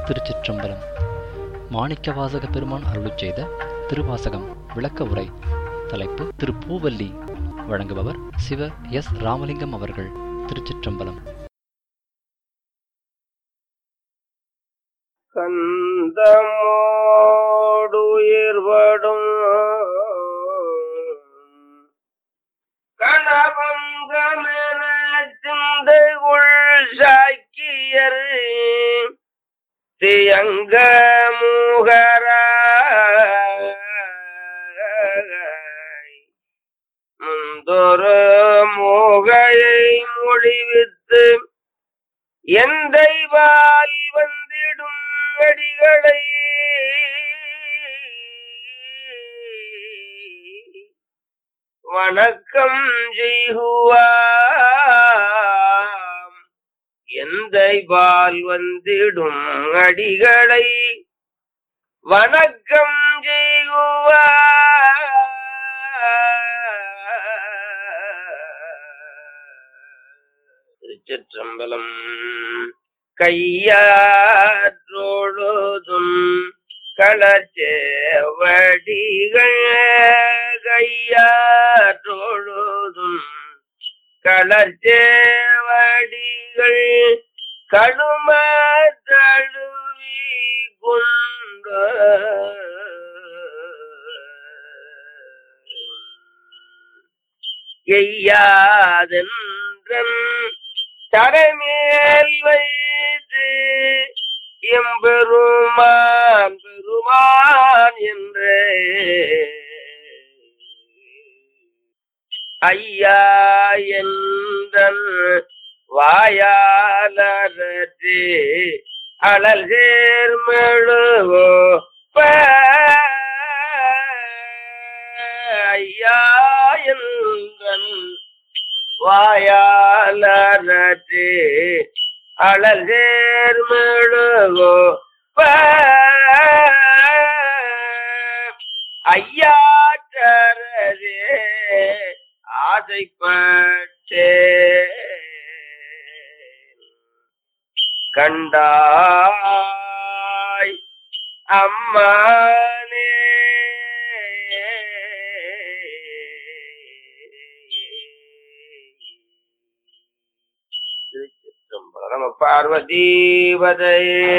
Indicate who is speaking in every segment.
Speaker 1: திருச்சிற்றம்பலம். மாணிக்கவாசக பெருமான் அருளிச் செய்த திருவாசகம் விளக்க உரை. தலைப்பு திருப்பூவல்லி. வழங்குபவர் சிவ எஸ் ராமலிங்கம் அவர்கள். திருச்சிற்றம்பலம்.
Speaker 2: கந்தமோடுயிர்வடும் கணபங்கமென சிந்தைகுள் சாக்கியர் தியங்க மூகராய் முந்தொரு மூகையை மொழிவித்து எந்தை வாய் வந்திடும் அடிகளை வணக்கம் செய்குவாம். எந்தை பால் வந்திடும் அடிகளை வணக்கம் செய்குவாம். திருச்சிற்றம்பலம். கையாற்றொழுதும் களச்சேவடிகள் கையாற்றொழுதும் களச்சேவடிகள் கடும தழுவி கொண்டு எய்யாதென்றன் தரைமேல் வைத்து எம்பெருமான் பெருமான் என்று ஐயா என்றன் வாயாலரே அழல் சேர்மெழுவோ ஐயா என்றன் வாயாலரே அழல் சேர்மெழுவோ ஐயாற்றரே ஆசைப்பட்டே கண்டாய் அம்மானே நம பார்வதீபதே.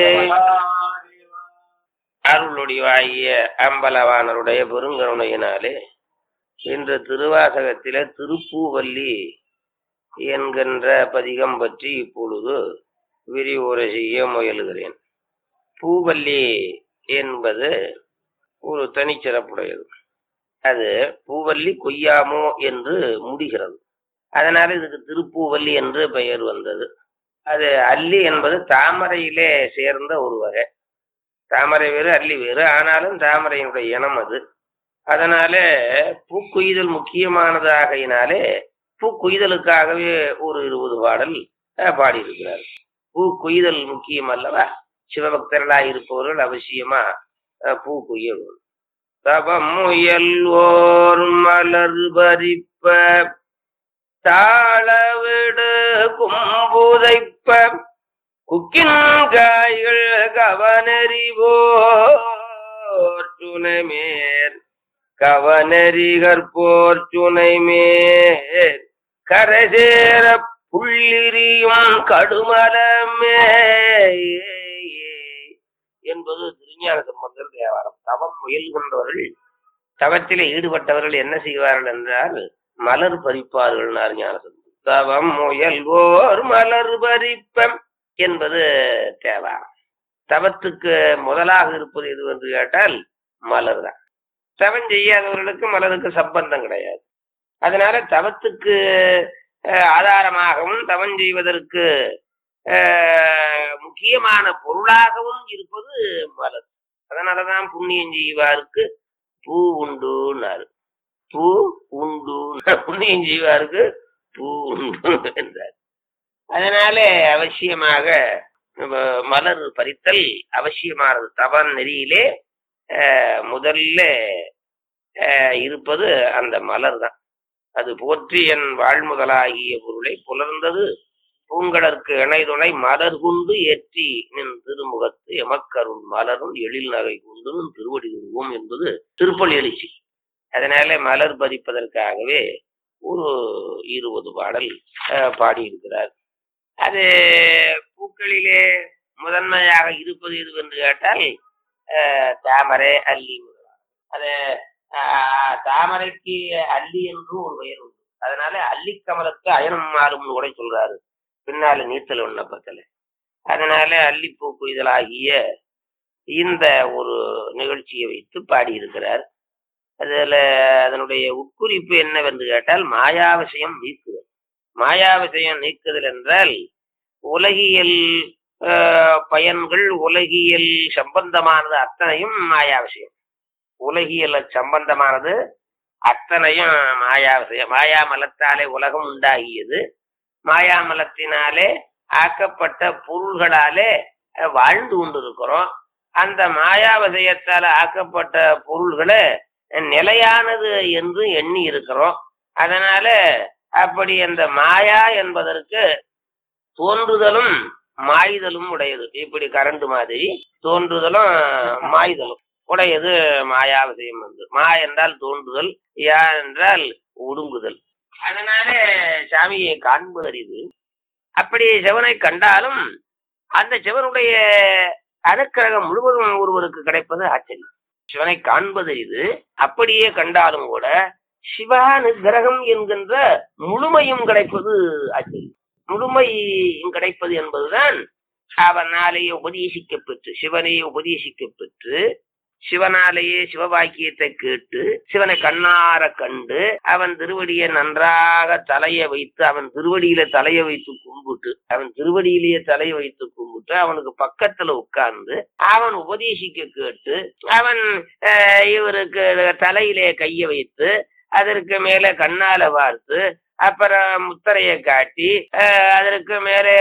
Speaker 2: அருளுடையவாகிய அம்பலவானருடைய பெருங்கருணையினாலே இன்று திருவாசகத்தில திருப்பூவல்லி என்கின்ற பதிகம் பற்றி இப்பொழுது விரிவுரை செய்ய முயலுகிறேன். பூவல்லி என்பது ஒரு தனிச்சிறப்புடையது. அது பூவல்லி கொய்யாமோ என்று முடிகிறது. அதனால இதுக்கு திருப்பூவல்லி என்று பெயர் வந்தது. அது அல்லி என்பது தாமரையிலே சேர்ந்த ஒரு வகை. தாமரை வேறு அல்லி வேறு, ஆனாலும் தாமரையினுடைய இனம் அது. அதனால பூக்குய்தல் முக்கியமானதாகையினாலே பூக்குய்தலுக்காகவே ஒரு 20 பாடல் பாடியிருக்கிறார். பூ கொய்தல் முக்கியம் அல்லவா? சிவபக்தர்களாக இருப்பவர்கள் அவசியமா பூ கொய்ய வேண்டும். தவம் முயல்வோர் மலர் பறிப்ப தாளவிடு கும்புதைப்ப குக்கின் காய்கள் கவனறிவோர் துணைமேர் கவனறிகற்போர் துணைமேர் கரசேர புள்ளிரியும் கடுமலமே என்பது திருஞான சம்பந்தர் தேவாரம். தவம் முயல்கின்றவர்கள், தவத்திலே ஈடுபட்டவர்கள் என்ன செய்வார்கள் என்றால் மலர் பறிப்பார்கள். ஞான சம்பந்தர் தவம் முயல்வோர் மலர் பறிப்பம் என்பது தேவாரம். தவத்துக்கு முதலாக இருப்பது எது என்று கேட்டால் மலர் தான். தவம் செய்யாதவர்களுக்கு மலருக்கு சம்பந்தம் கிடையாது. அதனால தவத்துக்கு ஆதாரமாகவும் தவம் செய்வதற்கு முக்கியமான பொருளாகவும் இருப்பது மலர். அதனாலதான் புண்ணியம் செய்வாருக்கு பூ உண்டுன்னாரு. பூ உண்டு, புண்ணியம் செய்வாருக்கு பூ உண்டு என்றார். அதனால அவசியமாக மலர் பறித்தல் அவசியமானது. தவ நெறியிலே முதல்ல இருப்பது அந்த மலர் தான். அது போற்றி என் வாழ்முதலாகிய பொருளை புலர்ந்தது பூங்கடற்கு இணைதுணை மலர் குண்டு ஏற்றி நின் திருமுகத்து எமக்கருள் மலரும் எழில் நகை குண்டு திருவடி உருவம் என்பது திருப்பள்ளி எழுச்சி. அதனால மலர் பதிப்பதற்காகவே ஒரு 20 பாடல் பாடியிருக்கிறார். அது பூக்களிலே முதன்மையாக இருப்பது எது என்று கேட்டால் தாமரை, அல்லி முதலாம். அது தாமரைக்கு அல்லி என்று ஒரு பெயர் உண்டு. அதனால அல்லி கமலத்து அயனம் மாறும்னு கூட சொல்றாரு பின்னால நீத்தல் விண்ணப்பத்துல. அதனால அல்லிப்பூ குய்தலாகிய இந்த ஒரு நிகழ்ச்சியை வைத்து பாடியிருக்கிறார். அதுல அதனுடைய உட்குறிப்பு என்னவென்று கேட்டால் மாயாவிஷயம் நீக்குதல். மாயாவிஷயம் நீக்குதல் என்றால் உலகியல் பயன்கள், உலகியல் சம்பந்தமானது அத்தனையும் மாயாவிஷயம். உலகியல் சம்பந்தமானது அத்தனையும் மாயாவிஷயம். மாயாமலத்தாலே உலகம் உண்டாகியது. மாயாமலத்தினாலே ஆக்கப்பட்ட பொருள்களாலே வாழ்ந்து கொண்டிருக்கிறோம். அந்த மாயாவிஷயத்தால ஆக்கப்பட்ட பொருள்களை நிலையானது என்று எண்ணி இருக்கிறோம். அதனால அப்படி அந்த மாயா என்பதற்கு தோன்றுதலும் மாய்தலும் உடையது. இப்படி கரண்ட் மாதிரி தோன்றுதலும் மாய்தலும் உடையது மாயா விஷயம் என்று. மா என்றால் தோன்றுதல், யா என்றால் ஒடுங்குதல். அதனால சாமியை காண்பது அறிவு. அப்படி சிவனை கண்டாலும் அந்த சிவனுடைய அனுக்கிரகம் முழுவதும் ஒருவருக்கு கிடைப்பது ஆச்சரியம். சிவனை காண்பது இது. அப்படியே கண்டாலும் கூட சிவா நிகிரகம் என்கின்ற முழுமையும் கிடைப்பது ஆச்சரியம். முழுமை கிடைப்பது என்பதுதான் அவனாலேயே உபதேசிக்க பெற்று, சிவனையே உபதேசிக்க பெற்று, சிவனாலேயே சிவபாக்கியத்தை கேட்டு, சிவனை கண்ணார கண்டு, அவன் திருவடியை நன்றாக தலையை வைத்து, அவன் திருவடியில தலையை வைத்து கும்பிட்டு, அவன் திருவடியிலேயே தலையை வைத்து கும்பிட்டு, அவனுக்கு பக்கத்துல உட்கார்ந்து அவன் உபதேசிக்க கேட்டு, அவன் இவருக்கு தலையிலே கையை வைத்து, அதற்கு மேல கண்ணால பார்த்து, அப்புறம் முத்திரையை காட்டி, அதற்கு மேலே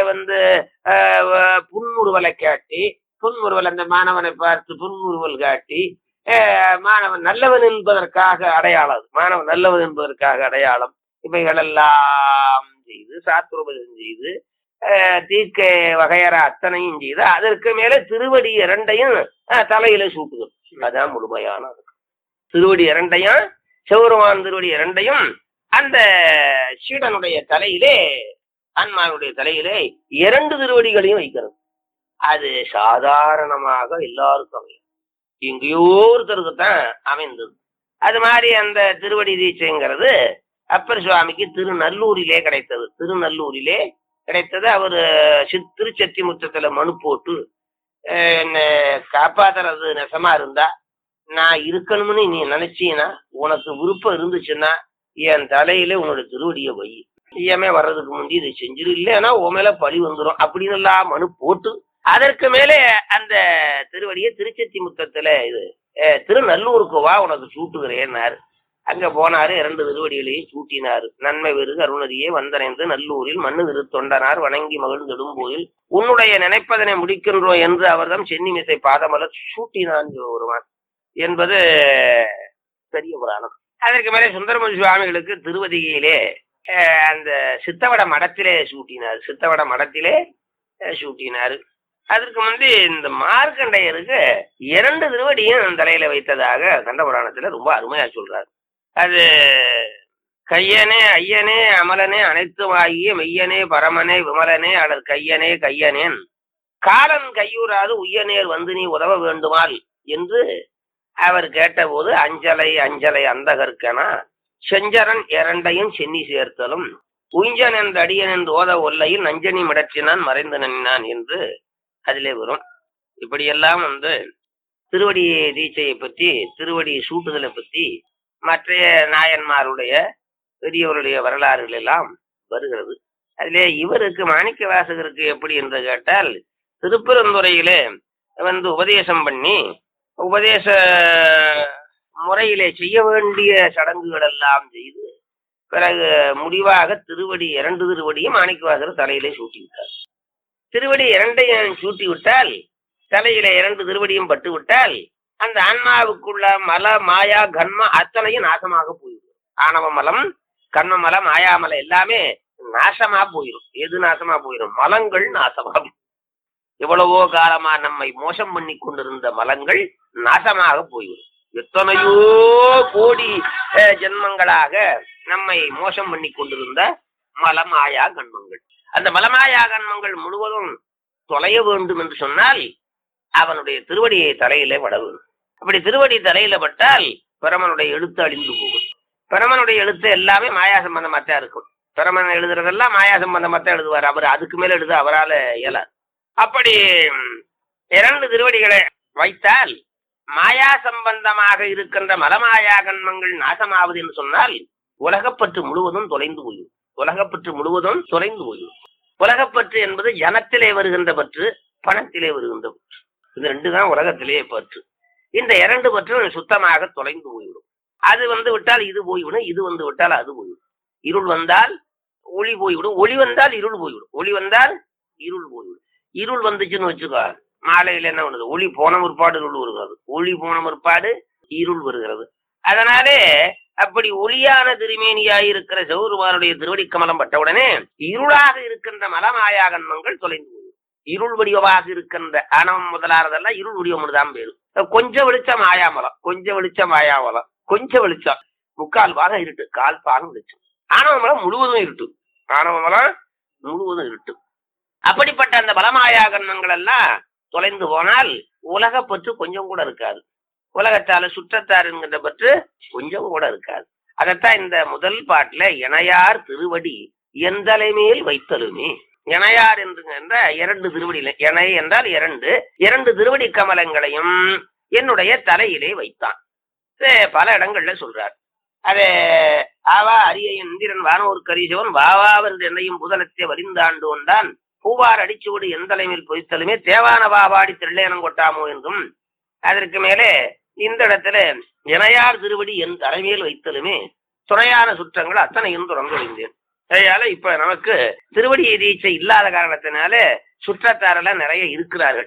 Speaker 2: புன்முறுவலை காட்டி, புன்முறுவல் அந்த மாணவனை பார்த்து புன்முறுவல் காட்டி, மாணவன் நல்லவன் என்பதற்காக அடையாளம், மாணவன் நல்லவன் என்பதற்காக அடையாளம், இவைகளெல்லாம் செய்து சாஸ்திரோபதேசம் செய்து தீர்க்க வகையற அத்தனையும் செய்து, அதற்கு மேல திருவடி இரண்டையும் தலையில சூட்டுதல். அதான் முழுமையான திருவடி இரண்டையும், சிவபெருமான் திருவடி இரண்டையும் அந்த சீடனுடைய தலையிலே, ஆன்மாவுடைய தலையிலே 2 திருவடிகளையும் வைக்கிறது. அது சாதாரணமாக எல்லாருக்கும் அமையும், எங்கேயோ ஒருத்தருக்கு தான் அமைந்தது. அது மாதிரி அந்த திருவடி தீட்சைங்கிறது அப்பர் சுவாமிக்கு திருநல்லூரிலே கிடைத்தது. திருநல்லூரிலே கிடைத்தது. அவரு திருச்செத்தி முற்றத்துல மனு போட்டு என்ன காப்பாத்துறது நெசமா இருந்தா, நான் இருக்கணும்னு நீ நினைச்சீன்னா, உனக்கு விருப்பம் இருந்துச்சுன்னா என் தலையில உன்னோட திருவடியை வை, ஐயமே வர்றதுக்கு முந்தி இதை செஞ்சிரு, இல்லைன்னா உன் மேல பழி வந்துடும் அப்படின்னு எல்லாம் மனு போட்டு, அதற்கு மேலே அந்த திருவடியை திருச்செத்தி முத்தத்துல இது திருநல்லூருக்கு வா உனக்கு சூட்டுகிறேன்னாரு. அங்க போனாரு, 2 திருவடிகளையும் சூட்டினாரு. நன்மை வெறுகு அருணதியே வந்தனைந்து நல்லூரில் மண்ணு திரு தொண்டனார் வணங்கி மகிழ்ந்திடும் போதில் உன்னுடைய நினைப்பதனை முடிக்கின்றோம் என்று அவர்தான் சென்னிமிசை பாதமலர் சூட்டினான் ஒருவன் என்பது பெரிய புராணம். அதற்கு மேலே சுந்தரமூர்த்தி சுவாமிகளுக்கு திருவதிகையிலே அந்த சித்தவட மடத்திலே சூட்டினார். சித்தவட மடத்திலே சூட்டினாரு. அதற்கு முந்தி இந்த மார்க்கண்டையருக்கு 2 திருவடியும் தலையில வைத்ததாக கந்த புராணத்துல ரொம்ப அருமையா சொல்றாரு. அது கையனே ஐயனே அமலனே அனைத்தும் ஆகிய மெய்யனே பரமனே விமலனே அல்லது கையனே கையனேன் காலன் கையூறாது உய்யநேர் வந்து நீ உதவ வேண்டுமால் என்று அவர் கேட்டபோது, அஞ்சலை அஞ்சலை அந்தகற்கனா செஞ்சரன் 2ஐயும் சென்னி சேர்த்தலும் உஞ்சன் என்ற அடியன் என்று ஓத ஒல்லையில் நஞ்சனி மிடற்றினான் மறைந்து நன்னான் என்று அதிலே வரும். இப்படியெல்லாம் திருவடி தீட்சையை பற்றி, திருவடி சூட்டுதலை பற்றி மற்ற நாயன்மாருடைய பெரியவருடைய வரலாறுகள் எல்லாம் வருகிறது. அதிலே இவருக்கு மாணிக்க வாசகருக்கு எப்படி என்று கேட்டால், திருப்பெருந்துறையிலே உபதேசம் பண்ணி, உபதேச முறையிலே செய்ய வேண்டிய சடங்குகள் எல்லாம் செய்து, பிறகு முடிவாக திருவடி 2 திருவடியும் மாணிக்கவாசகர் தலையிலே சூட்டி விட்டார். திருவடி 2ஐயும் சூட்டி விட்டால், தலையில 2 திருவடியும் பட்டு விட்டால், அந்த ஆன்மாவுக்குள்ள மல மாயா கன்ம அத்தனையும் நாசமாக போய்விடும். ஆணவ மலம், கர்ம மலம், மாயாமலம் எல்லாமே நாசமா போயிடும். எது நாசமா போயிடும்? மலங்கள் நாசமா. எவ்வளவோ காலமா நம்மை மோசம் பண்ணி கொண்டிருந்த மலங்கள் நாசமாக போய்விடும். எத்தனையோ கோடி ஜென்மங்களாக நம்மை மோசம் பண்ணி கொண்டிருந்த மலமாயா கண்மங்கள், அந்த மலமாயா கண்மங்கள் முழுவதும் தொலைய வேண்டும் என்று சொன்னால் அவனுடைய திருவடியை தலையிலே பட வேண்டும். அப்படி திருவடி தலையில பட்டால் பிரமனுடைய எழுத்து அழிந்து போகும். பிரமனுடைய எழுத்து எல்லாமே மாயா சம்பந்தமாத்தான் இருக்கும். பிரமன் எழுதுறதெல்லாம் மாயா சம்பந்தமாத்தான் எழுதுவார். அவர் அதுக்கு மேல எழுத அவரால் இயலாது. அப்படி 2 திருவடிகளை வைத்தால் மாயா சம்பந்தமாக இருக்கின்ற மலமாயா கண்மங்கள் நாசமாவது என்று சொன்னால் உலகப்பற்று முழுவதும் தொலைந்து போயும். உலகப்பற்று முழுவதும் தொலைந்து போயும். உலகப்பற்று என்பது ஜனத்திலே வருகின்ற பற்று, பணத்திலே வருகின்ற பற்று. இது 2 தான் உலகத்திலேயே பற்று. இந்த 2 பற்றும் சுத்தமாக தொலைந்து போய்விடும். அது வந்து விட்டால் இது போய்விடும், இது வந்து விட்டால் அது போய்விடும். இருள் வந்தால் ஒளி போய்விடும், ஒளி வந்தால் இருள் போய்விடும், ஒளி வந்தால் இருள் போய்விடும். இருள் வந்துச்சுன்னு வச்சுக்கோ, மாலையில என்ன பண்ணுது? ஒளி போன முற்பாடு இருள் வருகிறது, ஒளி போன முற்பாடு இருள் வருகிறது. அதனாலே அப்படி ஒளியான திருமேனியாயிருக்கிற சிவபெருமானுடைய திருவடி கமலம் பட்டவுடனே இருளாக இருக்கின்ற மலமாயா கண்மங்கள் தொலைந்து போயிடும். இருள் வடிவமாக இருக்கின்ற ஆணவம் முதலானதெல்லாம் இருள் வடிவம் தான் பேரு. கொஞ்சம் வெளிச்சம் மாயாமலம், கொஞ்சம் வெளிச்சம் மாயாமலம், கொஞ்சம் வெளிச்சம், 3/4 பாகம் இருட்டு, 1/4 பாகம் வெளிச்சம். ஆணவமலம் முழுவதும் இருட்டு, ஆணவமலம் முழுவதும் இருட்டு. அப்படிப்பட்ட அந்த பலமாயா கண்மங்கள் எல்லாம் தொலைந்து போனால் உலக பற்று கொஞ்சம் கூட இருக்காது. உலகத்தால சுற்றத்தார் என்கின்ற பற்று கொஞ்சம் கூட இருக்காது. அதைத்தான் இந்த முதல் பாட்டுல இணையார் திருவடி எந்தலை மேல் வைத்தலுமே. இணையார் என்கின்ற 2 திருவடியில, இணை என்றால் 2 திருவடி கமலங்களையும் என்னுடைய தலையிலே வைத்தான். பல இடங்கள்ல சொல்றார். அதே ஆவா அரிய இந்திரன் வானோர் கரிசவன் வாவாவன் என்னையும் புதலத்தை வரிந்தாண்டு கொண்டான் பூவார் அடிச்சுவிடு எந்தலைமையில் பொய்த்தலுமே தேவான பாபாடி திரளேனம் கொட்டாமோ என்றும், அதற்கு மேலே இந்த இடத்துல இணையார் திருவடி என் தலைமையில் வைத்தலுமே துணையான சுற்றங்கள் அத்தனையும் தொடர்ந்து வைந்தேன். அதனால இப்ப நமக்கு திருவடி தீட்சை இல்லாத காரணத்தினால சுற்றத்தாரெல்லாம் நிறைய இருக்கிறார்கள்.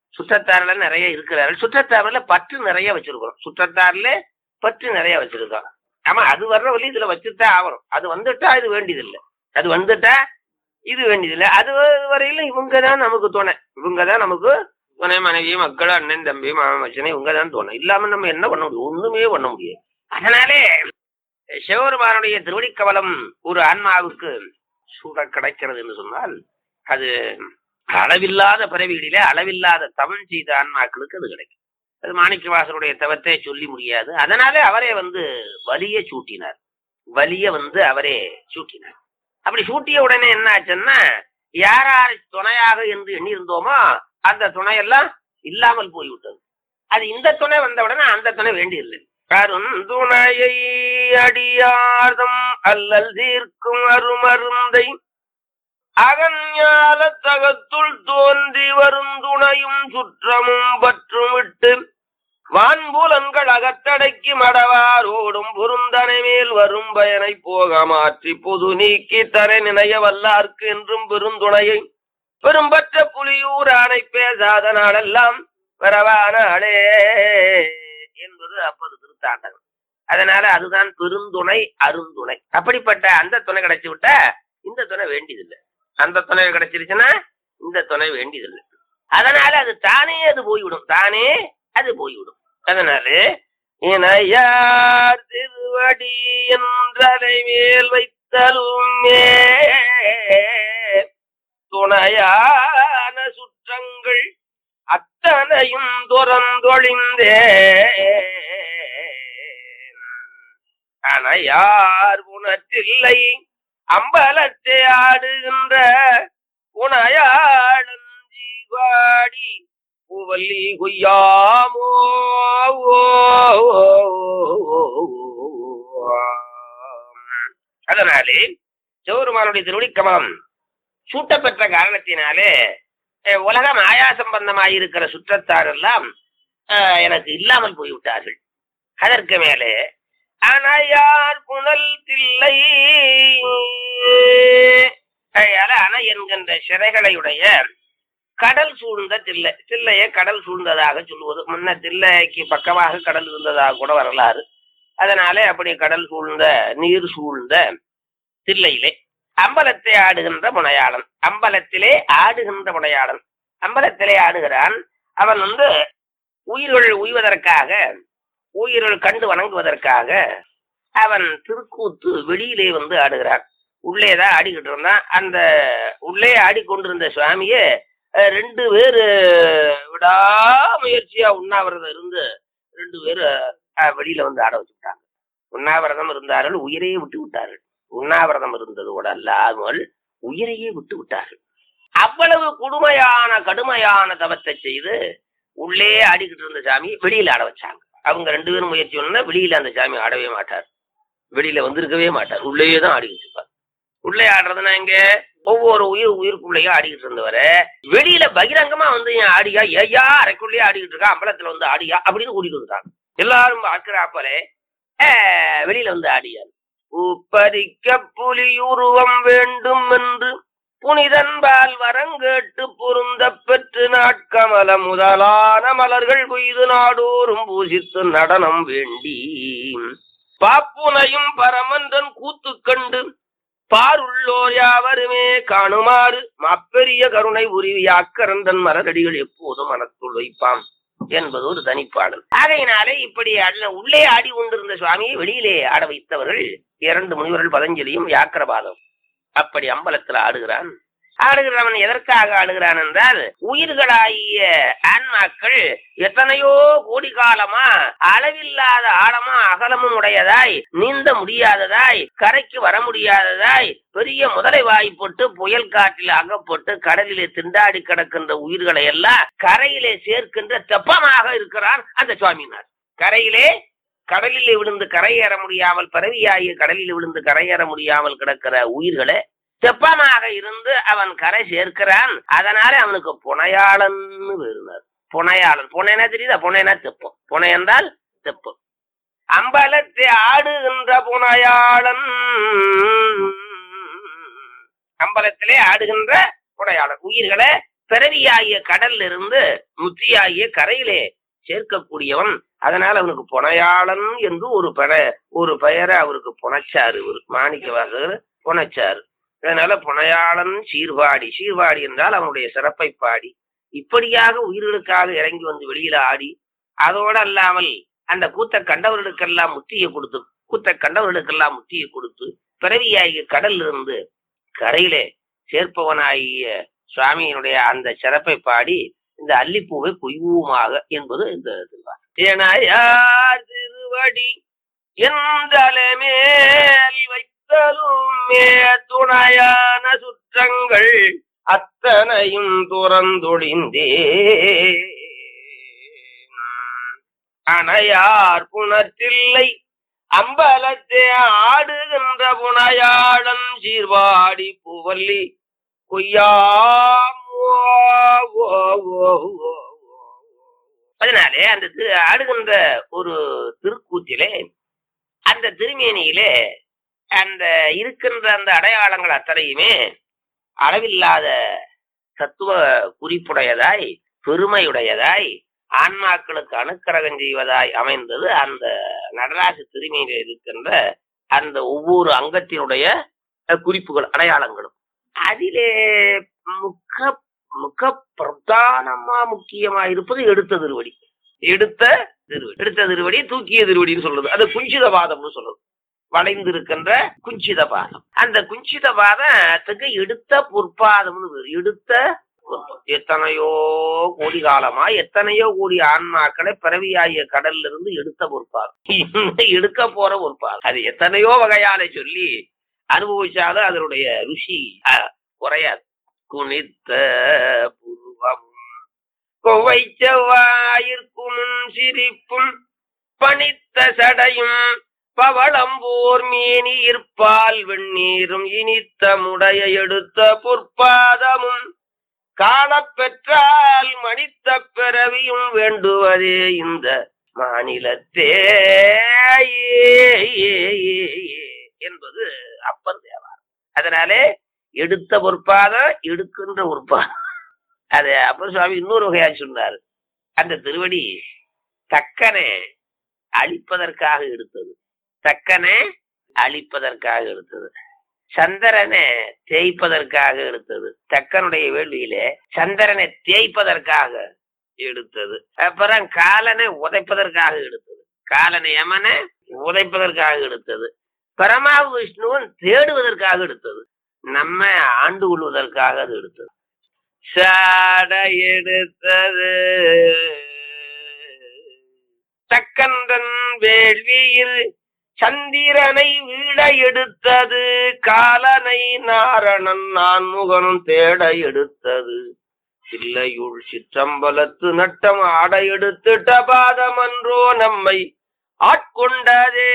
Speaker 2: சுற்றத்தாரில பற்று நிறைய வச்சிருக்கிறோம். சுற்றத்தாரில பற்று நிறைய வச்சிருக்கோம். ஆமா, அது வர்ற வழி இதுல வச்சுட்டா ஆகணும். அது வந்துட்டா இது வேண்டியதில்லை, அது வந்துட்டா இது வேண்டியதில்லை. அது வரையிலும் இவங்கதான் நமக்கு துணை, இவங்கதான் நமக்கு துணை. மனைவி, மக்கள், அண்ணன், தம்பி, மாமன், மச்சனை, இவங்கதான் துணை. இல்லாம நம்ம என்ன பண்ண முடியும்? ஒண்ணுமே பண்ண முடியாது. அதனாலே சிவபெருமானுடைய திருவடி கவலம் ஒரு ஆன்மாவுக்கு சூட கிடைக்கிறது என்று சொன்னால் அது அளவில்லாத பிறவிகளிலே அளவில்லாத தவம் செய்த ஆன்மாக்களுக்கு அது கிடைக்கும். அது மாணிக்கவாசருடைய தவத்தை சொல்லி முடியாது. அதனாலே அவரே வந்து வலிய சூட்டினார், அவரே சூட்டினார். அப்படி சூட்டிய உடனே என்ன ஆச்சுன்னா, யார் துணையாக என்று எண்ணி இருந்தோமோ அந்த துணையெல்லாம் இல்லாமல் போய்விட்டது. அது இந்த துணை வந்த உடனே அந்த துணை வேண்டியதில்லை. கருந்துணையை அடியார்தம் அல்லல் தீர்க்கும் அருமருந்தை அகஞால தகத்துள் தோன்றி வருந்துணையும் சுற்றமும் பற்றும் விட்டு வான்புலன்கள் அகத்தடைக்கு மடவாரோடும் பொருந்தனை மேல் வரும் பயனை போக மாற்றி பொது நீக்கி தரை நினைய வல்லார்க்கு என்றும் பெருந்துணையை பெரும்பற்ற புலியூர் ஆணை பேசாத நாளெல்லாம் வரவானாளே என்பது அப்போது திருத்தாண்டகம். அதனால அதுதான் பெருந்துணை, அருந்துணை. அப்படிப்பட்ட அந்த துணை கிடைச்சு விட்டா இந்த துணை வேண்டியதில்லை. அந்த துணை கிடைச்சிருச்சுன்னா இந்த துணை வேண்டியதில்லை. அதனால அது தானே அது போய்விடும். அதனால இணையார் திருவடி என்றலை மேல் வைத்தலுமே துணையான சுற்றங்கள் அத்தனையும் துறந்தொழிந்தே அணையார் உணற்றில்லை அம்பலத்தை ஆடுகின்ற உணையாளன் ஜீவாடி பூவல்லி கொய்யாமோ. அதனாலே சிவபெருமானுடைய திருவடி கமலம் சூட்டப்பெற்ற காரணத்தினாலே உலக மாயா சம்பந்தமாயிருக்கிற சுற்றத்தார் எல்லாம் எனக்கு இல்லாமல் போய்விட்டார்கள். அதற்கு மேலே அணையார் புனல் தில்லை, அணை என்கின்ற சிறைகளையுடைய கடல் சூழ்ந்த தில்லை, தில்லையை கடல் சூழ்ந்ததாக சொல்லுவது. முன்ன தில்லைக்கு பக்கமாக கடல் இருந்ததாக கூட வரலாறு. அதனாலே அப்படி கடல் சூழ்ந்த நீர் சூழ்ந்த தில்லையிலே அம்பலத்தை ஆடுகின்ற முனையாளன். அம்பலத்திலே ஆடுகின்ற முனையாளன். அம்பலத்திலே ஆடுகிறான். அவன் உயிர்கள் உய்வதற்காக, உயிர்கள் கண்டு வணங்குவதற்காக அவன் திருக்கூத்து வெளியிலே ஆடுகிறான். உள்ளேதான் ஆடிக்கிட்டு இருந்தான். அந்த உள்ளே ஆடிக்கொண்டிருந்த சுவாமிய 2 பேரு விடாமுயற்சியா உண்ணாவிரதம் இருந்து 2 பேரு வெளியில ஆட வச்சுட்டாங்க. உண்ணாவிரதம் இருந்தார்கள், உயிரையே விட்டு விட்டார்கள். உண்ணாவிரதம் இருந்ததோடு அல்லாமல் உயிரையே விட்டு விட்டார்கள். அவ்வளவு கடுமையான தவத்தை செய்து உள்ளே ஆடிக்கிட்டு இருந்த சாமி வெளியில ஆட வச்சாங்க. அவங்க 2 பேரும் முயற்சி பண்ணா வெளியில அந்த சாமி ஆடவே மாட்டார், வெளியில வந்திருக்கவே மாட்டார், உள்ளேயே தான் ஆடிக்கிட்டு இருப்பார். உள்ளே ஆடுறதுன்னா இங்க ஒவ்வொரு உயிருக்குள்ளேயே ஆடிக்கிட்டு இருந்தவர வெளியில பகிரங்கமா என் ஆடியா, ஏயா அறைக்குள்ளேயே ஆடிக்கிட்டு இருக்கா, அம்பலத்துல ஆடியா அப்படின்னு கூட்டிட்டு வந்துட்டாங்க. எல்லாரும் பார்க்கிறாப்பலே வெளியில ஆடியார். உப்பரிக்க புலியுருவம் வேண்டும் என்று புனிதன்பால் வரங்கேட்டு பொருந்த பெற்று நாட்கமல முதலான மலர்கள் கொய்து நாடோறும் பூசித்து நடனம் வேண்டி பாப்புனையும் பரமன்றன் கூத்து கண்டு பாருள்ளோர் யாவருமே காணுமாறு மாப்பெரிய கருணை உருவியாக்கரந்தன் மலரடிகள் எப்போதும் மனத்துள் வைப்பான் என்பது ஒரு தனிப்பாடல். ஆகையினாலே இப்படி உள்ளே ஆடி கொண்டிருந்த சுவாமியை வெளியிலே ஆட வைத்தவர்கள் 2 முனிவர்கள், பதஞ்சலியும் வியாக்கிரபாதம். அப்படி அம்பலத்தில் ஆடுகிறான். ஆடுகிறவன் எதற்காக ஆடுகிறான் என்றால், உயிர்களாகிய ஆன்மாக்கள் எத்தனையோ கோடி காலமா அளவில்லாத ஆழமா அகலமும் உடையதாய், நீந்த முடியாததாய், கரைக்கு வர முடியாததாய், பெரிய முதலை வாய்ப்பட்டு புயல் காற்றில் அகப்பட்டு கடலிலே திண்டாடி கிடக்கின்ற உயிர்களை எல்லாம் கரையிலே சேர்க்கின்ற தெப்பமாக இருக்கிறான் அந்த சுவாமினார். கரையிலே கடலிலே விழுந்து கரையேற முடியாமல், பரவியாகிய கடலில் விழுந்து கரையேற முடியாமல் கிடக்கிற உயிர்களை தெப்பமாக இருந்து அவன் கரை சேர்க்கிறான். அதனால அவனுக்கு புனையாளன் வேறுனார். புனையாளன், புனைனா தெரியுதா? புனைனா தெப்பம். புனை என்றால் தெப்பம். அம்பலத்தை ஆடுகின்ற புனையாளன், அம்பலத்திலே ஆடுகின்ற புனையாளன் உயிர்களை பிறவியாகிய கடல்ல இருந்து முத்தியாகிய கரையிலே சேர்க்கக்கூடியவன். அதனால அவனுக்கு புனையாளன் என்று ஒரு பெயரை அவருக்கு புனைச்சாரு மாணிக்கவாசகர் புனைச்சாரு. அதனால புனையாளன் சீர்வாடி, சீர்வாடி என்றால் அவனுடைய சிறப்பை பாடி, இப்படியாக உயிர்களுக்காக இறங்கி வெளியில ஆடி, அதோடு அல்லாமல் அந்த கூத்த கண்டவர்களுக்கெல்லாம் முத்தியை கொடுத்து பிறவியாகிய கடல்ல இருந்து கரையிலே சேர்ப்பவனாகிய சுவாமியினுடைய அந்த சிறப்பை பாடி இந்த அல்லிப்பூவை பொய்வுமாக என்பது இந்த திருவார் திருவடி எந்தலமேல் வைத்தலுமே துணையான சுற்றங்கள் அத்தனையும் துறந்தொழிந்தே அணையார் புணற்றில்லை அம்பலத்தே ஆடுகின்ற புனையாளன் சீர்வாடி பூவல்லி கொய்யாமோ. அதனாலே அந்த ஆடுகின்ற ஒரு திருக்கூத்திலே, அந்த திருமேனியிலே அந்த இருக்கின்ற அந்த அடையாளங்கள் அத்தனையுமே அளவில்லாத தத்துவ குறிப்புடையதாய், பெருமையுடையதாய், ஆன்மாக்களுக்கு அனுக்கிரகம் செய்வதாய் அமைந்தது அந்த நடராச திருமேனியில் இருக்கின்ற அந்த ஒவ்வொரு அங்கத்தினுடைய குறிப்புகள், அடையாளங்களும். அதிலே மிக பிரதானமா முக்கியமா இருப்பது எடுத்த திருவடி. எடுத்த திருவடி தூக்கிய திருவடின்னு சொல்றது, அது குஞ்சித பாதம்னு சொல்றது. வளைந்திருக்கின்ற குஞ்சித பாதம். அந்த குஞ்சித பாதத்துக்கு எடுத்த பொற்பாதம்னு பேரு. எடுத்த எத்தனையோ கோடி காலமா எத்தனையோ கோடி ஆன்மாக்களை பிறவியாகிய கடல்ல இருந்து எடுத்த பொற்பாதம், எடுக்க போற பொற்பாதம். அது எத்தனையோ வகையால சொல்லி அனுபவிச்சாலும் அதனுடைய ருசி குறையாது. குனித்த புருவமும் கொவை செவ்வாயிற்கும் சிரிப்பும் பனித்த சடையும் பவளம்போர் மேனியிற்பால் வெண்ணீரும் இனித்த முடைய எடுத்த பொற்பாதமும் காணப்பெற்றால் மனித்த பிறவியும் வேண்டுவதே இந்த மாநிலத்தே என்பது அப்பர் தேவாரம். அதனாலே எடுத்த பொற்பாதம், எடுக்கின்ற பொற்பாதம். அது அப்பர் சுவாமி இன்னொரு வகையா சொன்னார். அந்த திருவடி தக்கனை அழிப்பதற்காக எடுத்தது, தக்கனை அழிப்பதற்காக எடுத்தது. சந்திரனை தேய்ப்பதற்காக எடுத்தது. தக்கனுடைய வேள்வியிலே சந்திரனை தேய்ப்பதற்காக எடுத்தது. அப்புறம் காலனை உதைப்பதற்காக எடுத்தது. காலனை யமனை உதைப்பதற்காக எடுத்தது. பரமா விஷ்ணுவன் தேடுவதற்காக எடுத்தது. நம்ம ஆண்டு கொள்வதற்காக அது எடுத்தது. சாட எடுத்தது தக்கந்தன் வேள்வியில் சந்திரனை வீட எடுத்தது. காலனை நாரணன் நான்முகனும் தேட எடுத்தது. சில்லையுள் சிற்றம்பலத்து நட்டம் ஆட எடுத்துட்ட பாதமன்றோ நம்மை ஆட்கொண்டதே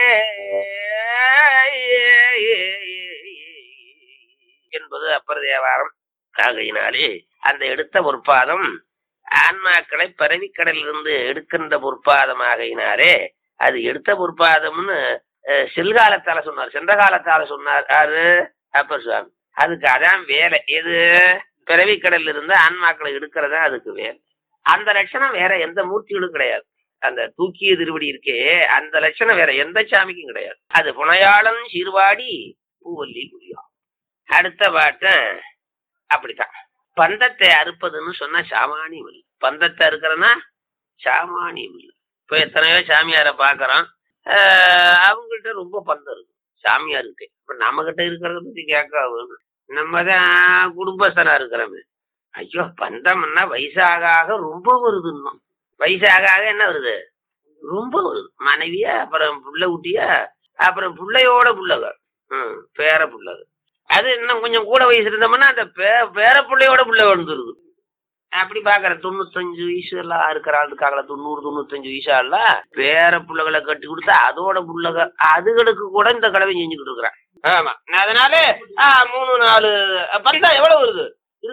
Speaker 2: என்பது அப்பர் தேவாரம். ஆகையினாலே அந்த எடுத்த பொற்பாதம் ஆன்மாக்களை பரவிக்கடலிலிருந்து எடுக்கின்ற பொற்பாதம். ஆகையினாலே அது எடுத்த பொற்பாதம்னு செல்காலத்தால சொன்னார், சென்ற காலத்தால சொன்னார். அது அப்பர் சுவாமி. அதுக்கு அதான் வேலை. எது? பிறவிக்கடல் இருந்து ஆன்மாக்களை எடுக்கிறதா அதுக்கு வேலை. அந்த லட்சணம் வேற எந்த மூர்த்திகளும் கிடையாது. அந்த தூக்கிய திருவடி இருக்கே அந்த லட்சணம் வேற எந்த சாமிக்கும் கிடையாது. அது புனையாளன் சீர்வாடி பூவல்லி குடியா. அடுத்த பாட்டு அப்படித்தான். பந்தத்தை அறுப்பதுன்னு சொன்னா சாமானியம் இல்லை. பந்தத்தை அறுக்கிறன்னா சாமானியம் இல்லை. இப்ப எத்தனையோ சாமியாரை பாக்குறோம், அவங்ககிட்ட ரொம்ப பந்தம் இருக்கு சாமியாருக்கு. இப்ப நம்ம கிட்ட இருக்கிறத பத்தி கேட்க நம்ம தான் குடும்பஸ்தனா இருக்கிறோமே. ஐயோ பந்தம்னா வயசாக ரொம்ப வருதுன்னா, வயசாக என்ன வருது? ரொம்ப வருது. மனைவியா, அப்புறம் புள்ள குட்டியா, அப்புறம் பிள்ளையோட புள்ளக, பேர புள்ளக. அது இன்னும் கொஞ்சம் கூட வயசு இருந்தோம்னா அந்த பேர பிள்ளையோட புள்ள வந்துருது. அப்படி பாக்குற 95 வயசு எல்லாம் இருக்கிற ஆளுக்காக 90-95 வயசா இல்ல பேர புள்ளகளை கட்டி கொடுத்தா அதோட புள்ளக அதுகளுக்கு கூட இந்த கடவை செஞ்சுக்கிட்டு இருக்கிறான். ஆமா, அதனால 3-4 பந்தா எவ்வளவு வருது?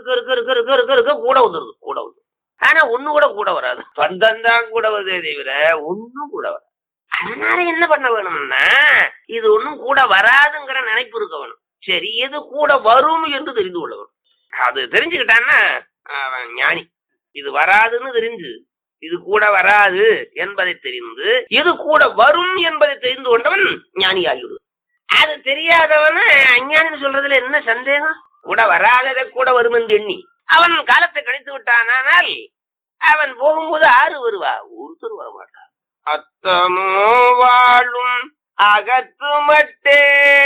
Speaker 2: இருக்க கூட வந்துருது, கூட வந்துருது. ஆனா ஒண்ணு கூட வராது. பந்தம் தான் கூட வருதே தவிர ஒண்ணும் கூட வராது. அதனால என்ன பண்ண வேணும்னா இது ஒண்ணும் கூட வராதுங்கிற நினைப்பு இருக்க வேணும். சரி, எது கூட வரும் என்று தெரிந்து கொள்ள வேணும். அது தெரிஞ்சுக்கிட்டான்னா ஞானி. இது வராதுன்னு தெரிஞ்சு இது கூட வராது என்பதை தெரிந்து இது கூட வரும் என்பதை தெரிந்து கொண்டவன் ஞானி ஆகிவிடுது. அது தெரியாதவன அஞ்ஞானின்னு சொல்றதுல என்ன சந்தேகம்? கூட வராததை கூட வரும் என்று எண்ணி அவன் காலத்தை கழித்து விட்டானால் அவன் போகும்போது ஆறு வருவா, ஒருத்தர் வரமாட்டான். அத்தமோ வாழும் அகத்து மட்டே.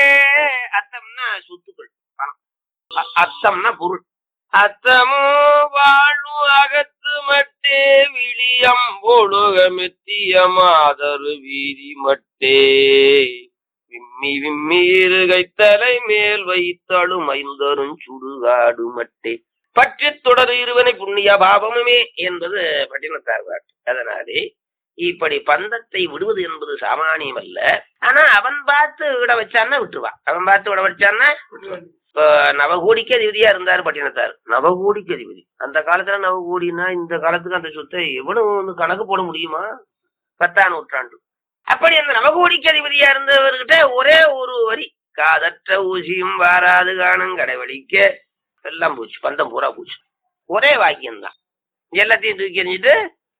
Speaker 2: அத்தம்னா சொத்துக்கள், பணம். அத்தம்னா பொருள். அத்தமோ வாழும் அகத்து மட்டே விழியம் ஒழுக மெத்திய மாதரு வீதி மட்டே விம்மி விம்மி இருகை தலை மேல் வைத்தழும் ஐந்தரும் சுடுகாடு மட்டே பற்றி தொடர் இருவனை புண்ணிய பாவமுமே என்பது பட்டினத்தார் பாட்டு. அதனாலே இப்படி பந்தத்தை விடுவது என்பது சாமானியம் அல்ல. ஆனா அவன் பார்த்து விட வச்சான்னா விட்டுருவான். அவன் பார்த்து விட வச்சான்னா இப்ப நவகோடிக்கு அதிபதியா இருந்தாரு பட்டினத்தார். நவகோடிக்கு அதிபதி. அந்த காலத்துல நவகோடினா இந்த காலத்துக்கு அந்த சொத்தை எவ்வளவு கணக்கு போட முடியுமா? 10ஆம் நூற்றாண்டு. அப்படி அந்த நவகோடிக்கு அதிபதியா இருந்தவர்கிட்ட ஒரே ஒரு வரி, காதற்ற ஊசியும் வாராது காணும் கடைவழிக்க எல்லாம் போச்சு, பந்தம் பூரா போச்சு. ஒரே வாக்கியம்தான். எல்லாத்தையும் தூக்கி எறிஞ்சிட்டு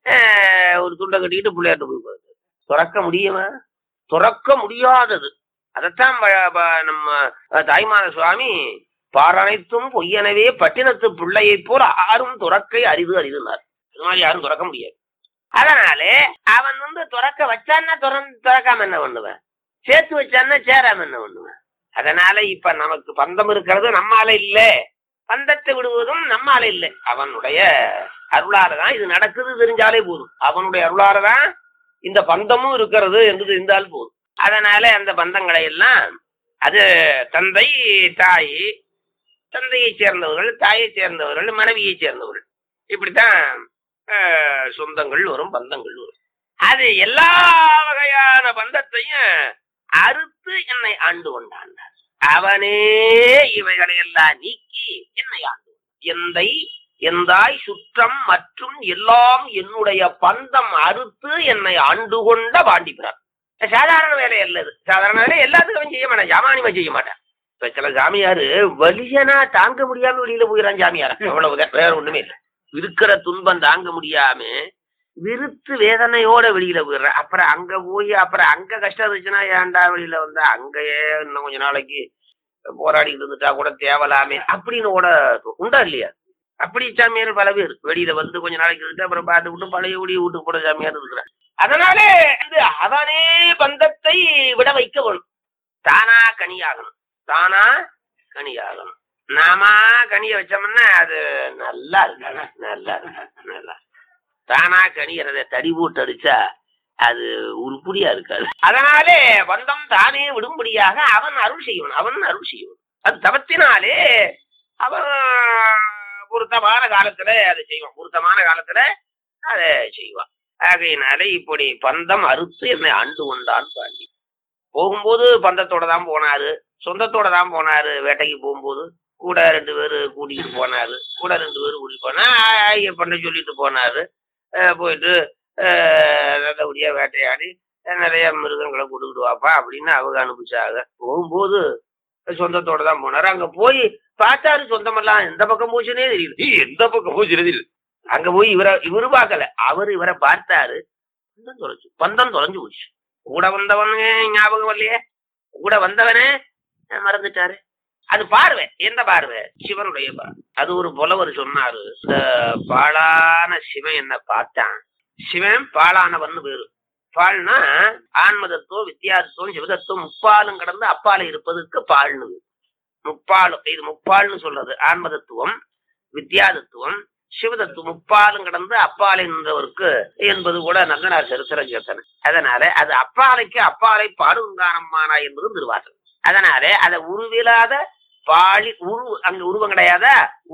Speaker 2: ஒரு துண்டை கட்டிக்கிட்டு பிள்ளையாட்டு போய் போகுது. துறக்க முடியுமா? துறக்க முடியாதது. அதைத்தான் நம்ம தாய்மான சுவாமி பாரனைத்தும் பொய்யனவே பட்டினத்து பிள்ளையை போல் ஆறும் துறக்கை அரிது அரிதுனார். இது மாதிரி யாரும் துறக்க முடியாது. அதனாலே அவன் துறக்க வச்சான்னா துறக்காம என்ன பண்ணுவேன்? சேர்த்து வச்சான்னா சேராம என்ன பண்ணுவேன்? அதனால இப்ப நமக்கு பந்தம் இருக்கிறது நம்மால இல்ல, பந்தத்தை விடுவதும் நம்மால இல்லை. அவனுடைய அருளாலதான் இது நடக்குது தெரிஞ்சாலே போதும். அவனுடைய அருளாலதான் இந்த பந்தமும் இருக்கிறது என்று தெரிந்தால் போதும். அதனால அந்த பந்தங்களை எல்லாம் அது தந்தை தாய், தந்தையை சேர்ந்தவர்கள், தாயை சேர்ந்தவர்கள், மனைவியை சேர்ந்தவர்கள், இப்படித்தான் சொந்தங்கள் வரும், பந்தங்கள் வரும். அது எல்லா வகையான பந்தத்தையும் அறுத்து என்னை ஆண்டு கொண்டான். அவனே இவைகளை எல்லாம் நீக்கி என்னை ஆண்டு. எந்தை எந்தாய் சுற்றம் மற்றும் எல்லாம் என்னுடைய பந்தம் அறுத்து என்னை ஆண்டு கொண்ட பாண்டிபிரான். சாதாரண வேலை அல்லது. சாதாரண வேலை எல்லாத்துக்கும் செய்ய மாட்டேன், ஜாமானியமா செய்ய மாட்டேன். இப்ப சில சாமியாரு வலியனா தாங்க முடியாம வெளியில போயிடறான் சாமியாரா, அவ்வளவுதான், வேற ஒண்ணுமே இல்லை. இருக்கிற துன்பம் தாங்க முடியாம விருத்து வேதனையோட வெளியில போயிடுறேன். அப்புறம் அங்க போய் அப்புறம் அங்க கஷ்டம் இருந்துச்சுன்னா ஏன்டா வெளியில வந்தா, அங்கேயே இன்னும் கொஞ்ச நாளைக்கு போராடிட்டு இருந்துட்டா கூட தேவலாமே அப்படின்னு கூட உண்டா இல்லையா? அப்படி சாமியார் பல பேர் வெளியில வந்து கொஞ்ச நாளைக்கு இருந்துட்டு அப்புறம் பார்த்து விட்டு பழைய ஊடி வீட்டுக்கு போட சாமியார் இருக்கிறார். அதனாலே அவனே பந்தத்தை விட வைக்க வேணும். தானா கனியாகணும், தானா கனியாகணும். நாம கனிய வச்சோம்னா அது நல்லா இருக்கானா? நல்லா நல்லா தானா கனியறத தடி போட்டு அடிச்சா அது உருப்படியா இருக்காது. அதனாலே பந்தம் தானே விடும்படியாக அவன் அருள் செய்யணும், அவன் அருள் செய்யணும். அது தவத்தினாலே அவன் பொருத்தமான காலத்துல அதை செய்வான், பொருத்தமான காலத்துல அதை செய்வான். ஆகையினாலே இப்படி பந்தம் அறுத்து என்னை ஆண்டு கொண்டான் பாண்டி. போகும்போது பந்தத்தோட தான் போனாரு, சொந்தத்தோட தான் போனாரு. வேட்டைக்கு போகும்போது கூட 2 பேரு கூட்டிட்டு போனாரு, கூட 2 பேரு கூட்டிட்டு போனா பண்ண சொல்லிட்டு போனாரு. போயிட்டு நல்லபடியா வேட்டையாடி நிறைய மிருகங்களை கொடுத்துட்டு வாப்பா அப்படின்னு அவங்க அனுப்பிச்சாங்க. போகும்போது சொந்தத்தோட தான் போனாரு. அங்க போய் பார்த்தாரு, சொந்தமெல்லாம் எந்த பக்கம் போச்சுன்னே தெரியல, எந்த பக்கம் போச்சுனே தெரியல. அங்க போய் இவரு பார்க்கல, அவரு இவரை பார்த்தாரு. பந்தம் தொலைஞ்சு போச்சு. கூட வந்தவனே ஞாபகம் வரலையே, கூட வந்தவனே மறந்துட்டாரு. அது பார்வை, எந்த பார்வை? சிவனுடைய பார்வை. அது ஒரு புலவர் சொன்னாரு, இந்த பாழான சிவன் என்ன பார்த்தான். சிவன் பாழானவன் பேரு. பால்னா ஆன்மதத்துவம், வித்தியாசத்துவம், சிவதத்துவம் முப்பாலும் கடந்து அப்பால இருப்பதற்கு பால்னு. முப்பாலும், இது முப்பால்னு சொல்றது. ஆன்மதத்துவம், வித்தியாதத்துவம், சிவதத்துவம் முப்பாலும் கடந்து அப்பாலை நின்றவருக்கு என்பது கூட நல்லனார் சரித்திர கேட்டன. அதனால அது அப்பாலைக்கு அப்பாலை பாடுங்கானம்மானா என்பது திருவாசகம். அதனால அதை உருவிலாத பாலில் அங்க உருவம் கிடையாதா,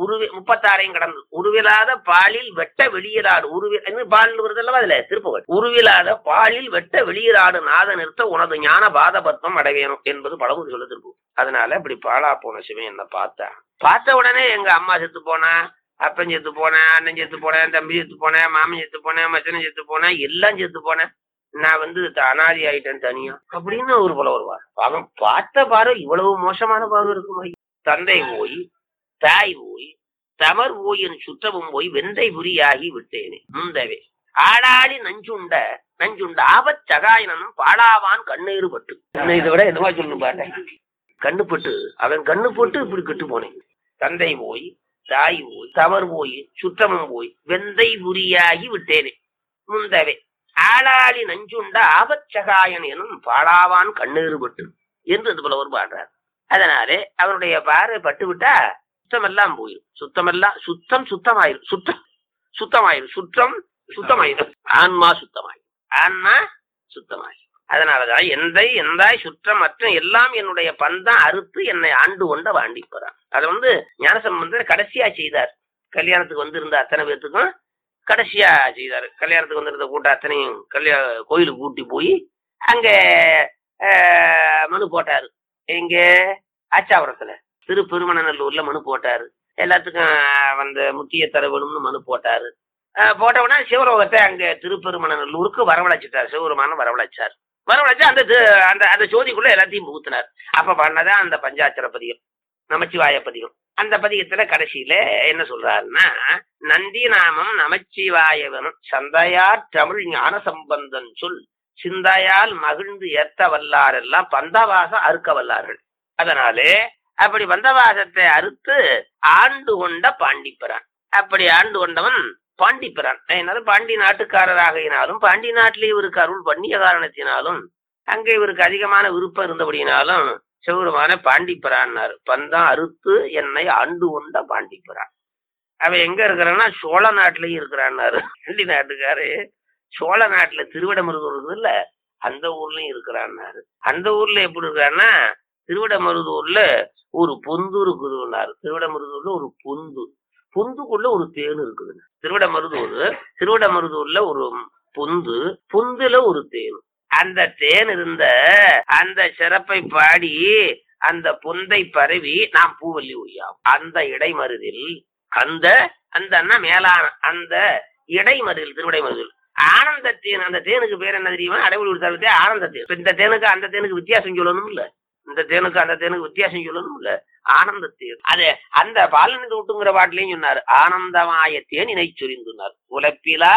Speaker 2: 36 கடந்து உருவிலாத பாலில் வெட்ட வெளியிலாடு பால் வருது அதுல திருப்புகள். உருவிலாத பாலில் வெட்ட வெளியிலாடு நாத நிறுத்த உனது ஞான பாதபத்மம் அடைவேணும் என்பது பழமொழி சொல்ல திருப்பு. அதனால இப்படி பாழா போன சிவன் என்ன பார்த்த உடனே எங்க அம்மா செத்து போனா, அப்பன் செத்து போனேன், அண்ணன் செத்து போனேன், தம்பி செத்து போனேன், மாமன் செத்து போனேன், மச்சனை செத்து போனேன், எல்லாம் செத்து போனேன், நான் அனாதி ஆயிட்டேன் தனியா அப்படின்னு ஒரு போல வருவார். அவன் பார்த்த பார்வை இவ்வளவு மோசமான பார்வை இருக்குமா? தந்தை போய், தாய் போய், தமர் போய், என் சுற்றமும் போய், வெந்தை புரியாகி விட்டேனே முந்தவே ஆடாடி நஞ்சுண்ட ஆபச்சகாயனும் பாடாவான் கண்ணீரு பட்டு. இதை விட எதுவா சொல்லணும் பாட்டேன். கண்ணுப்பட்டு, அவன் கண்ணு போட்டு இப்படி கெட்டு போனேன். தந்தை போய், தாய் போய், தமர் போய், சுற்றமும் போய், வெந்தை புரியாகி விட்டேனே முந்தவே ஆளாடி நஞ்சுண்ட ஆபச்சகாயன் எனும் பாடாவான் கண்ணீரு பட்டு என்று இது போல ஒரு பாடுறார். அதனாலே அவனுடைய பார்வை பட்டு விட்டா சுத்தமெல்லாம் போயிடும். சுத்தமாயிரும். சுத்தம் சுத்தமாயிரும். ஆன்மா சுத்தமாயிரும். அதனாலதான் எந்தாய் சுற்றம் மற்ற எல்லாம் என்னுடைய பந்தம் அறுத்து என்னை ஆண்டு கொண்ட வாண்டிப்பறான். அதை ஞானசம்பந்தர் கடைசியா செய்தார். கல்யாணத்துக்கு வந்திருந்த அத்தனை பேர்த்துக்கும் கடைசியா செய்தாரு. கல்யாணத்துக்கு வந்திருந்த கூட்டம் அத்தனையும் கோயிலுக்கு கூட்டி போய் அங்க மனு போட்டாரு. எங்க ஆச்சாபுரத்துல திருப்பெருமநல்லூர்ல மனு போட்டாரு. எல்லாத்துக்கும் முக்கிய தர வேணும்னு மனு போட்டாரு. போட்டவுடனே சிவலோகத்தை அங்க திருப்பெருமநல்லூருக்கு வரவழைச்சிட்டார். சிவபெருமானம் வரவழைச்சார். அந்த ஜோதிக்குள்ள எல்லாத்தையும் புகுத்தினார். அப்ப பண்ணதான் அந்த பஞ்சாட்சர பதிகம், நமச்சிவாய பதிகம். அந்த பதிகத்துல கடைசியில என்ன சொல்றாருன்னா, நந்தி நாமம் நமச்சிவாயவனும் சந்தையார் தமிழ் ஞான சம்பந்தன் சொல் சிந்தையால் மகிழ்ந்து ஏத்த வல்லாரெல்லாம் பந்தவாசம் அறுக்க வல்லார்கள். அதனாலே அப்படி பந்தவாசத்தை அறுத்து ஆண்டு கொண்ட பாண்டிப்பரான். அப்படி ஆண்டு கொண்டவன் பாண்டிப்பரான். அதனால பாண்டி நாட்டுக்காரராகினாலும் பாண்டி நாட்டிலே இவருக்கு அருள் பண்ணிய காரணத்தினாலும் அங்கே இவருக்கு அதிகமான விருப்பம் இருந்தபடினாலும் சிவருமான பாண்டிப்பரான்னாரு. பந்தம் அறுத்து என்னை ஆண்டு கொண்ட பாண்டிப்பரான். அவன் எங்க இருக்கிறான்னா சோழ நாட்டிலையும் இருக்கிறான்னாரு. பாண்டி நாட்டுக்காரு சோழ நாட்டுல திருவிடமருதூர் இல்ல, அந்த ஊர்லயும் இருக்கிறான்னாரு. அந்த ஊர்ல எப்படி இருக்காருன்னா, திருவிடமருதூர்ல ஒரு பொந்து இருக்குதுன்னாரு. திருவிடமருதூர்ல ஒரு பொந்துக்குள்ள ஒரு தேன் இருக்குது. திருவிடமருதூர்ல ஒரு பொந்துல ஒரு தேன். அந்த தேன் இருந்த அந்த சிறப்பை பாடி அந்த பொந்தை பரவி நாம் பூவல்லி ஒய்யாம். அந்த இடைமருதில் அந்த மேலான அந்த இடைமருதில் திருவிடைமருதில் ஆனந்த தேன். அந்த தேனுக்கு பேர் என்ன தெரியுமா? அடைமொழி கொடுத்தாலே ஆனந்த தேன். இந்த தேனுக்கு அந்த தேனுக்கு வித்தியாசம் சொல்லணும் இல்ல, இந்த தேனுக்கு அந்த தேனுக்கு வித்தியாசம் சொல்லணும் இல்ல, ஆனந்த தேன். அது அந்த பாலனிது விட்டுங்கிற பாட்டிலையும் சொன்னாரு. ஆனந்தமாய தேனினை சொரிந்துனார் உலப்பிலா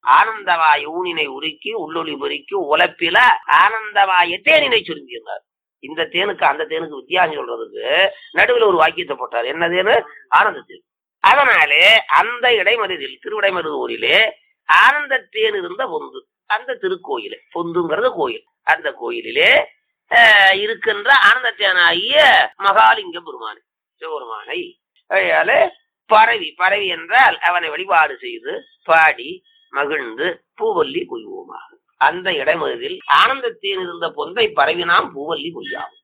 Speaker 2: ஆனந்தவாய ஊனினை உருக்கி உள்ளொளி பொறுக்கி உலப்பில ஆனந்தவாய தேனினை சொரிந்தார். இந்த தேனுக்கு அந்த தேனுக்கு வித்தியாசம் சொல்றதுக்கு நடுவில் ஒரு வாக்கியத்தை போட்டார். என்ன தேனு? ஆனந்த தேன். அதனாலே அந்த இடைமருதில் திருவிடைமருது ஊரிலே ஆனந்த தேன் இருந்த பொந்து, அந்த திருக்கோயில பொந்துங்கிறது கோயில், அந்த கோயிலிலே இருக்கின்ற ஆனந்த தேனாகிய மகாலிங்க பெருமானை சிவபெருமானை பரவி பரவி என்றால் அவனை வழிபாடு செய்து பாடி மகிழ்ந்து பூவல்லி கொய்வோமாக. அந்த இடைமருதில் ஆனந்தத்தேன் இருந்த பொந்தை பரவினாம் பூவல்லி கொய்யாவும்.